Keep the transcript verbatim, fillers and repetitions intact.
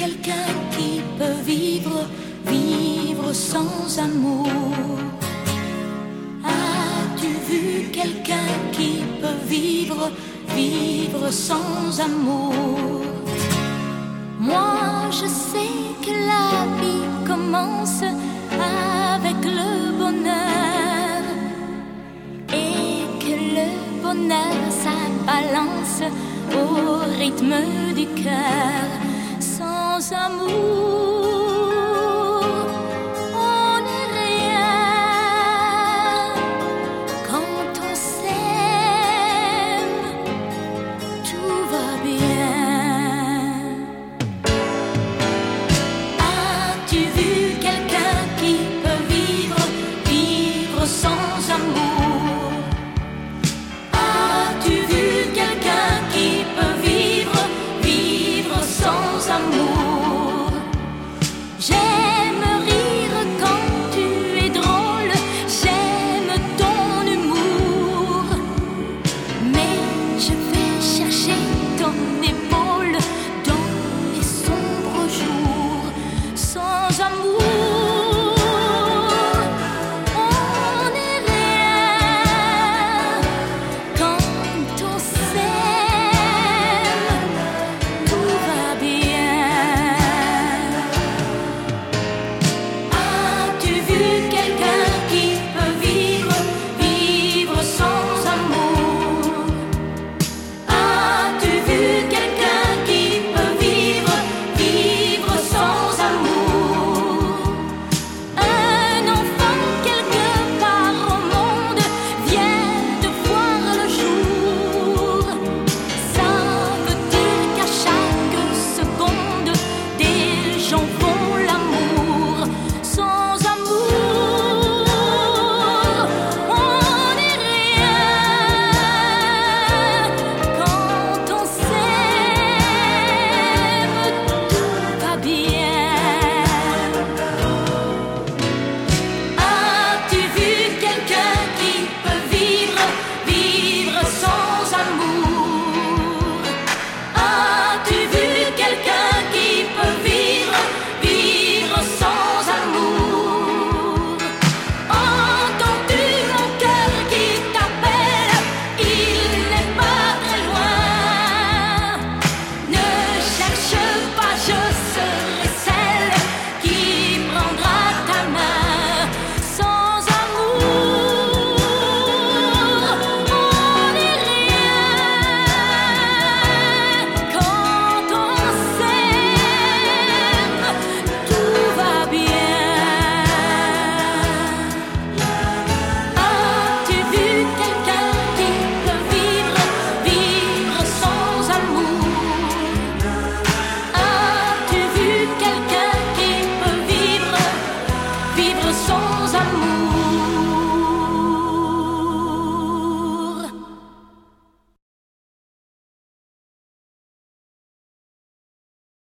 quelqu'un qui peut vivre, vivre sans amour? As-tu vu quelqu'un qui peut vivre, vivre sans amour? Moi je sais que la vie commence avec le bonheur, et que le bonheur ça balance au rythme du cœur. Sans amour, on n'est rien. Quand on s'aime, tout va bien. As-tu vu quelqu'un qui peut vivre, vivre sans amour? As-tu vu quelqu'un qui peut vivre, vivre sans amour? J'aime rire quand tu es drôle, j'aime ton humour, mais je vais chercher ton épaule dans les sombres jours. Sans amour, on n'est rien. Quand on s'aime, tout va bien. As-tu vu quelqu'un qui peut vivre, vivre sans amour? As-tu vu quelqu'un qui peut vivre, vivre sans amour? Un enfant quelque part au monde vient de voir le jour. Ça veut dire qu'à chaque seconde, des gens font l'amour. Sans amour, on n'est rien. Quand on s'aime, tout va bien. As-tu vu quelqu'un qui peut vivre, vivre sans amour? As-tu vu quelqu'un qui peut vivre, vivre sans amour? Entends-tu mon cœur qui t'appelle? Il n'est pas très loin. Ne cherche pas, je serai celle qui prendra ta main. Sans amour, on n'est rien. Quand on s'aime, tout va bien. As-tu vu quelqu'un qui peut vivre, vivre sans amour? As-tu vu quelqu'un qui peut vivre, vivre sans amour?